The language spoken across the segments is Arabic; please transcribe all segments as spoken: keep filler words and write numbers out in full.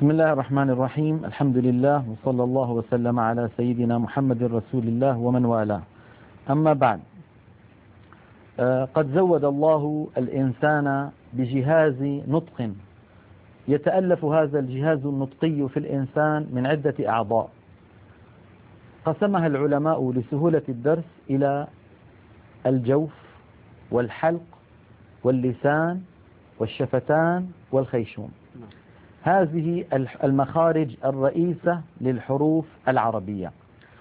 بسم الله الرحمن الرحيم. الحمد لله وصلى الله وسلم على سيدنا محمد رسول الله ومن والاه. أما بعد، قد زود الله الإنسان بجهاز نطق يتألف هذا الجهاز النطقي في الإنسان من عدة أعضاء قسمها العلماء لسهولة الدرس إلى الجوف والحلق واللسان والشفتان والخيشوم. هذه المخارج الرئيسة للحروف العربية.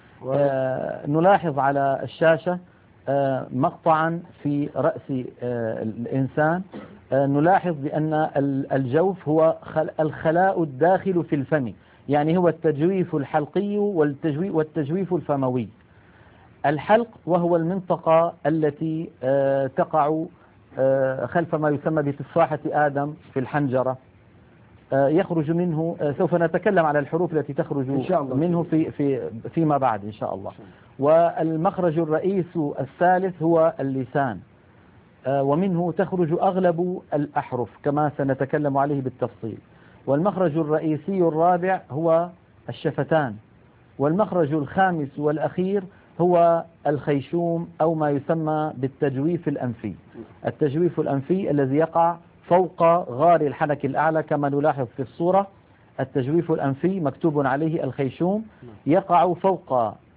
آه نلاحظ على الشاشة آه مقطعا في رأس آه الإنسان. آه نلاحظ بأن الجوف هو الخلاء الداخل في الفم، يعني هو التجويف الحلقي والتجويف الفموي. الحلق وهو المنطقة التي آه تقع آه خلف ما يسمى بتفاحة آدم في الحنجرة. يخرج منه، سوف نتكلم على الحروف التي تخرج إن شاء الله منه في في فيما بعد إن شاء الله. والمخرج الرئيس الثالث هو اللسان، ومنه تخرج أغلب الأحرف كما سنتكلم عليه بالتفصيل. والمخرج الرئيسي الرابع هو الشفتان. والمخرج الخامس والأخير هو الخيشوم أو ما يسمى بالتجويف الأنفي. التجويف الأنفي الذي يقع فوق غار الحنك الأعلى كما نلاحظ في الصورة. التجويف الأنفي مكتوب عليه الخيشوم، يقع فوق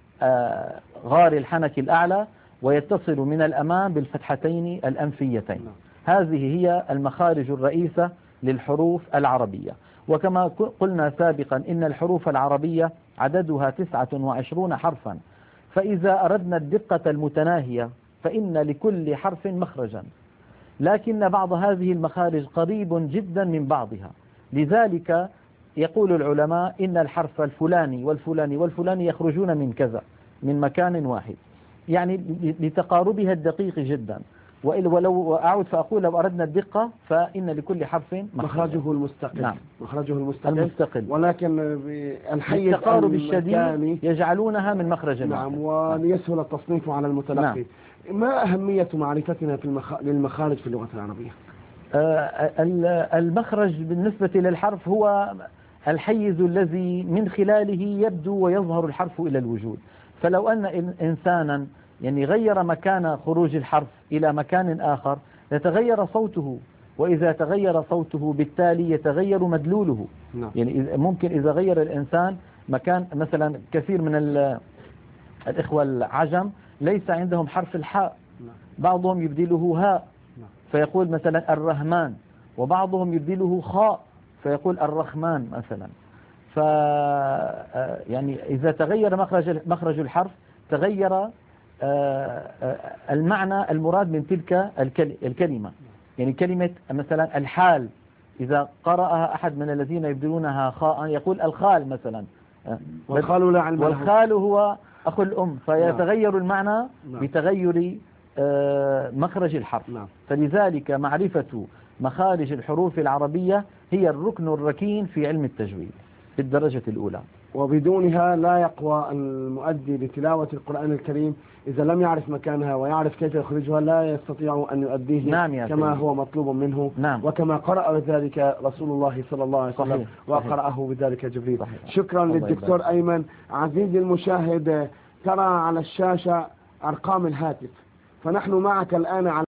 غار الحنك الأعلى ويتصل من الأمام بالفتحتين الأنفيتين. هذه هي المخارج الرئيسة للحروف العربية. وكما قلنا سابقا إن الحروف العربية عددها تسعة وعشرون حرفا، فإذا أردنا الدقة المتناهية فإن لكل حرف مخرجا، لكن بعض هذه المخارج قريب جدا من بعضها. لذلك يقول العلماء إن الحرف الفلاني والفلاني والفلاني يخرجون من كذا، من مكان واحد، يعني لتقاربها الدقيق جدا. ولو أعود فأقول لو أردنا الدقة فإن لكل حرف مخرجه المستقل. نعم. مخرجه المستقل. المستقل. ولكن الحيز التقارب الشديد يجعلونها من مخرج نعم واحد. وليسهل التصنيف على المتلقي. نعم. ما أهمية معرفتنا في المخ... للمخارج في اللغة العربية؟ آه المخرج بالنسبة للحرف هو الحيز الذي من خلاله يبدو ويظهر الحرف إلى الوجود. فلو أن إنسانا يعني غير مكان خروج الحرف إلى مكان آخر يتغير صوته، وإذا تغير صوته بالتالي يتغير مدلوله. نعم. يعني ممكن إذا غير الإنسان مكان، مثلا كثير من الإخوة العجم ليس عندهم حرف الحاء، بعضهم يبدله هاء فيقول مثلا الرحمن، وبعضهم يبدله خاء فيقول الرحمن مثلا. ف يعني إذا تغير مخرج مخرج الحرف تغير المعنى المراد من تلك الكلمة. يعني كلمة مثلا الحال إذا قرأها أحد من الذين يبدلونها خاء يقول الخال مثلا، والخال لا علم له. والخال هو أخو الأم، فيتغير المعنى بتغير مخرج الحرف. فلذلك معرفة مخارج الحروف العربية هي الركن الركين في علم التجويد في الدرجة الأولى، وبدونها لا يقوى المؤدي لتلاوة القرآن الكريم. إذا لم يعرف مكانها ويعرف كيف يخرجها لا يستطيع أن يؤديه نعم كما هو مطلوب منه. نعم. وكما قرأ بذلك رسول الله صلى الله عليه وسلم. صحيح. وقرأه بذلك جبريل. صحيح. شكرا للدكتور أيمن. عزيزي المشاهد، ترى على الشاشة أرقام الهاتف، فنحن معك الآن على